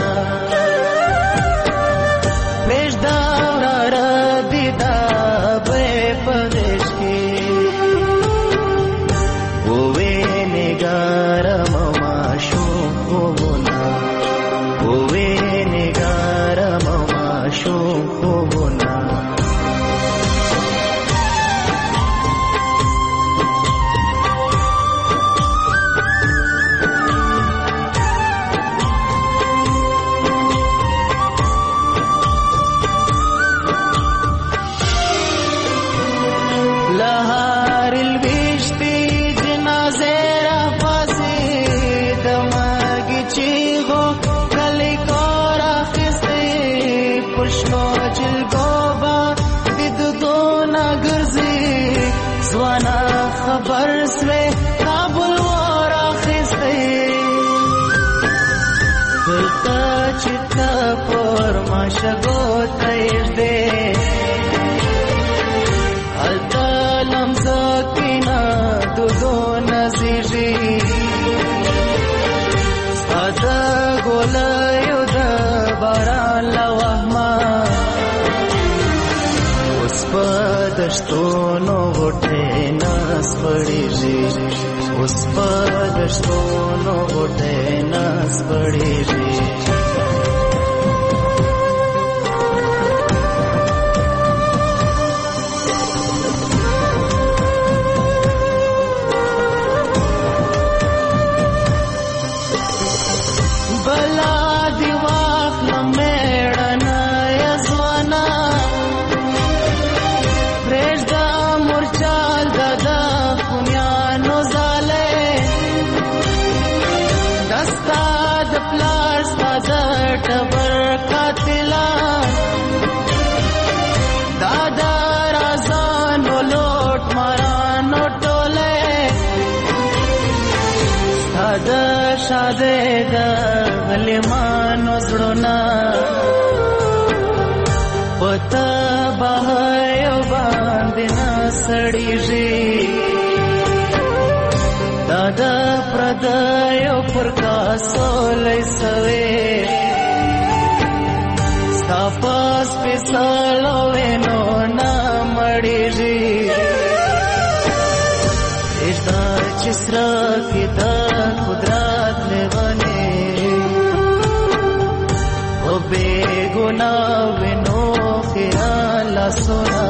دشتونو غټه ناس پړېږي اوس په دشتونو غټه ناس پړېږي. شاده دا غلیمان وزړونا پتا بهایو باندې نسړیږي دادا پردایو پر کاسو لیسوي ستاپاس پسالو وینو نا مړیږي اشتا چسرا کې دا قدرت لغنه او بے گناہ ونو خیال سونا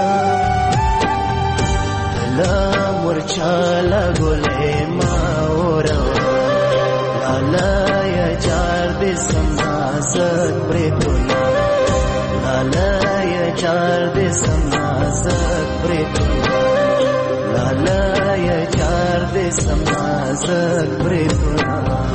لا مرچالا گلے ماورا لالا یا جار دے سمازت پریتونا لالا یا جار دے سمازت پریتونا لالا یا جار دے سمازت پریتونا.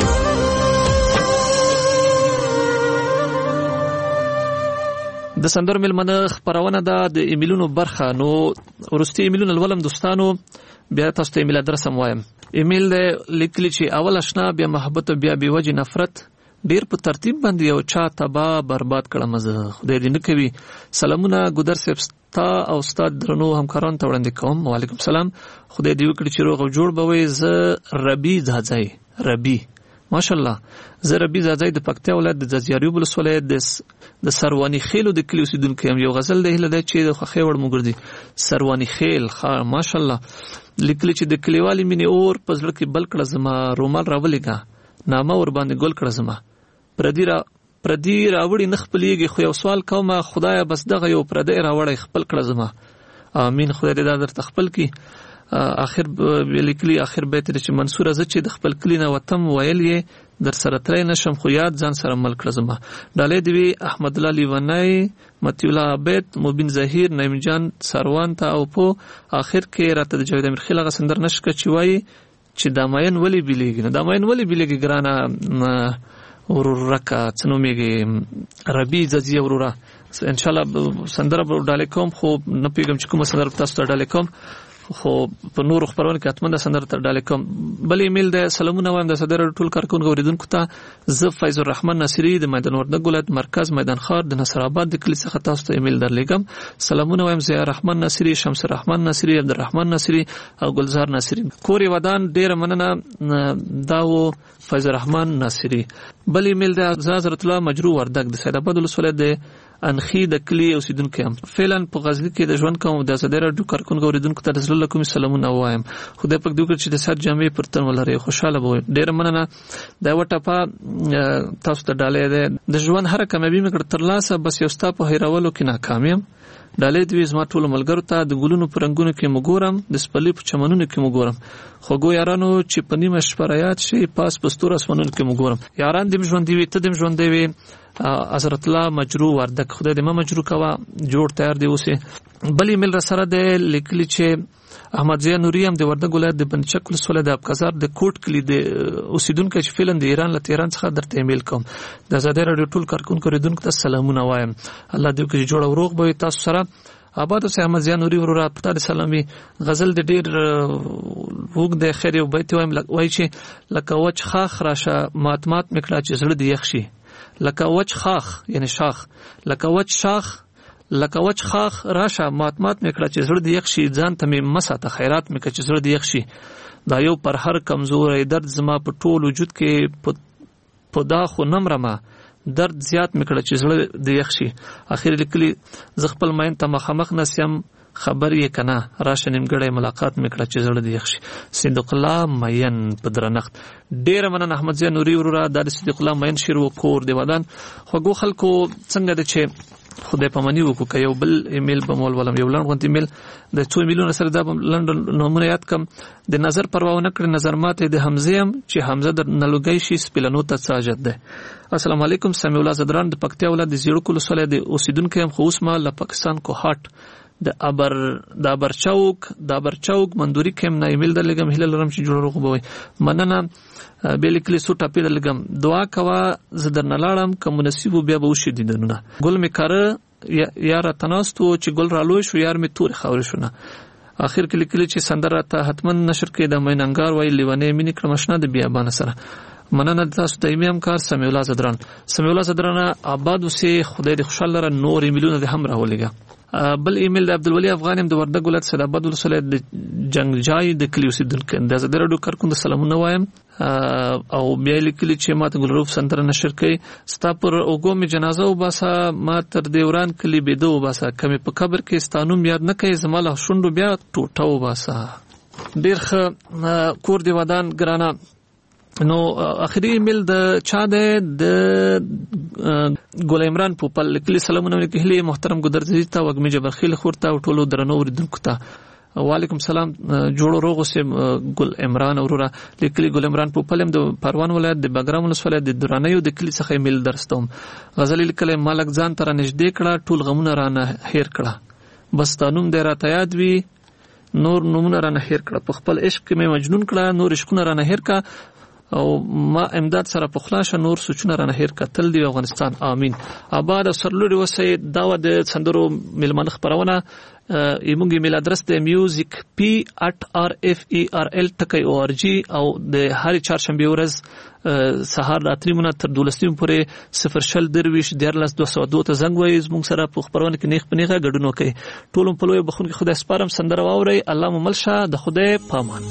د سندرو ملمنه خبرونه ده د ایمیلونو برخه. نو ورستي ایمیلونه ولوم دوستانو، بیا تاسو ته ایمیل ادرس هم وایم. ایمیل لیکلی چې اول آشنا، بیا محبت، بیا بیوجه نفرت، ډیر په ترتیب باندې یو چا تبا برباد کړم زه، خدای دې نه کوي. سلامونه ګودر صاحب ستا او استاد درنو همکارانو ته وړاندې کوم. وعلیکم سلام، خدای دې وکړي چې روغ او جوړ به وي. زه ربي ځاځي، ربي ماشاءالله، زه ربي ځاځي د پکتیا ولایت د ځاځیاریو ولسوالۍ د سروانی خیلو د کلی اوسیدونکو یم. یو غزل د هله دی چې د خوښۍ وړ مګردي سروانی خیل ماشاءالله لیکلی چې د کلیوالي مینې اور په زړه کې بل کړه زما، رومال راولېږه نامه ور باندې ګل کړه زما، پردي راوړي نه خپلېږي، خو یو سوال کومه خدایه بس دغه یو پردی راوړی خپل کړه زما. امین، خدای دې دا درته خپل کړي. اخر لیکلی اخر بیت چې منصور از چې د خپل کلی نه وطن ویل یې در سره ترې نشم، خو یاد ځان سره مل کړه زما. ډالې دی احمد الله لیونی، متی الله عبید، مبین ظهیر، نعیم جان سروان ته او په اخر کې راته د جاوید امیر خیل هغه سندر نشکه چې وایي چې داماین ولی بیلیږي. نو داماین ولی بیلیږي ګرانه ورورکه څنومیږي ربي ځځي وروره. ان شاء الله سندره به ډالې کوم، خو نه پیږم چې کومه سندره تاسو ته ډالې کوم، خو په نور خبرونه کې اتمنه سندره تر ډالې کوم. بل ایمیل د سلامونه وایم د صدر ټول کارکونکو اوریدونکو ته. زه فیض الرحمن ناصری د میدان وردګ ولایت مرکز میدان خار د نصر آباد د کلی څخه تاسو ته ایمیل درلېږم. سلامونه وایم ضیاء الرحمن ناصری، شمس الرحمن ناصری، عبدالرحمن ناصری او گلزار ناصری. کوري ودان ډیر مننه داو فیض الرحمن ناصری. بل ایمیل د حضرت الله مجروح وردګ د سید آباد ولسوالۍ د انخی د کلی اوسیدونکو یم. فعلا په غزنی کې د ژوند کوم د صدر ډو کارکونکو اوریدونکو ته رسول الله کوم سلامونه وایم. خدای پاک دې وکړي چې د سات جامې پر تن ولري، خوشاله به وي. ډیر مننه. دا وټپا تاسو ته ډالې ده د ژوند هر کامیابی مې کړ تر لاسه، بس یو ستا په هیرولو کې ناکام یم. ډالې دوی زما ټول ملګرو ته د ګلونو په رنگونو کې مګورم، د سپلې په چمنونو کې مګورم، خوګو یارانو چې په نیمه شپه رایات شي پاس پستور اسمنونو کې مګورم. یاران دې ژوند دی وي، ته دې ژوند دی وي. حضرت الله مجروح وردګ، خدای دې ما مجروح کوا، جوړ تیار دی اوسه. بل ایمیل را سره د لیکلی چې احمد ضیاء نوري هم د وردګ ولایت د بندچک ولسوالۍ د ابکازار د کوټ کلی د اوسیدونکو چې فعلا د ایران له تهران څخه درته ایمیل کوم. د آزادۍ راډیو ټول کارکونکو اوریدونکو ته سلامونه وایم. الله دې وکړي جوړ او روغ به تاسو سره آباد اوسه. احمد ضیاء نوري ورور پتا د سلامي غزل د ډیر وګ د خیر یو بیت وایم وای چې لکه وچ خاخ راشه ماتمات میکړه چې زړه دی یخ شي، لکه وچ خاخ یعنی شاخ، لکه وچ شاخ، لکه وچ خاخ راشه ماتمات میکړه چې زړه دی یخ شي، ځان ته مې مساته خیرات میکړه چې زړه دی یخ شي. دا یو پر هر کمزورې درد زما په ټول وجود کې په دا خو نمرمه درد زیات میکړه چې زړه دی یخ شي. اخر لیکلی ز خپل ماین ته مخامخ نسیم خبر یې کنه راشه نیمګړی ملاقات میکړه چې زړه دی یخ شي. صدیق الله مین په درنښت. ډیر مننه احمد ضیاء نوري وروره. دا د صدیق الله مین شیر و کور دی ودان. خوګو خلکو څنګه د چې خدای پامنی وکړو که یو بل ایمیل به مول ولم یو لنډ ایمیل د 2 میلیون سره دا لنډ نمونه یاد کم. د نظر پروا نه کړ نظر ماته د حمزه هم چې حمزه د نلوګی شي سپلنو ته ساجد ده. السلام علیکم. سمیع الله زدران د پکتیا ولایت د زیړو کولو سره د اوسیدونکو هم خو اوس ما له پاکستان کو هاټ د ابر چوک مندوري کم نه ایمیل درلګم. هله لرم چې جوړ روغ بوي. مننه. بیلکلی سو ټاپی درلګم. دعا کوا زدر نلاړم کوم نصیب بیا به وشي دینونه. ګل می کار یار تناستو چې ګل رالوي شو یار می تور خاور شونه. اخر کې لیکلی چې سندره ته حتمن نشر کې د میننګار وای لیونه مینی کړمشنه د بیا بان سره. مننه تاسو ته ایمیم کار سمیع الله زدران. سمیع الله زدران آباد وسه خدای دې خوشاله لره نور ایمیلونه دې هم راولېګا. بل ایمیل د عبدالولی افغانیم د وردګ ولایت سید آباد ولسوالۍ د جنگجای د کلی اوسیدونکو د آزادۍ راډیو کارکون د سلامونه وایم. او بیا لیکلی چې ماته ګلروف سندره نشر کړي ستا پر اوګو می جنازه وباسه ما تر دیوران کلی بيدو وباسه کمه په قبر کې ستانوم یاد نه کوي زماله شوندو بیا ټوټه وباسه. ډیر ښه کور دی ودان ګرانه. نو اخري ایمیل د چا د ګل عمران پوپل لیکلي سلامونه لیکلي محترم ګودرځي ته وګمې جبرخیل خورته او ټولو درنو اوریدونکو ته وعلیکم سلام. جوړو روغ سه ګل عمران اورورا لیکلي ګل عمران پوپل هم د پروان ولایت د بګرام ولسوالۍ د درانیو د کلی څخه ایمیل درستوم. غزل لیکلي مالک ځان تر نږدې کړه ټول غمونه رانه هیر کړه بس تانوم دې راته یاد وي نور نمونه رانه هیر کړه په خپل عشق کې مې مجنون کړه نور عشقونه رانه هیر کړه او ما امداد سره په خلاصه نور سوچونه رانه هیر کتل دی افغانستان امين. آباد سرلوري وسه داوا د سندرو ملمن خبرونه ایمونګ ایمیل ادرس د music@rferel.org او د هر چهارشنبه ورځ سهار راتری مونږ تر 12 پورې 0 درویش 14202 ته زنګ وای زموږ سره په خبرونه کې نیخ پنیغه ګډون وکي. ټولم په لوی بخون کې خدای سپارم سندره واوري. الله مملشه د خدای پامان.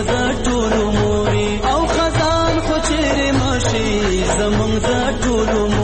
زمونږ د ټولو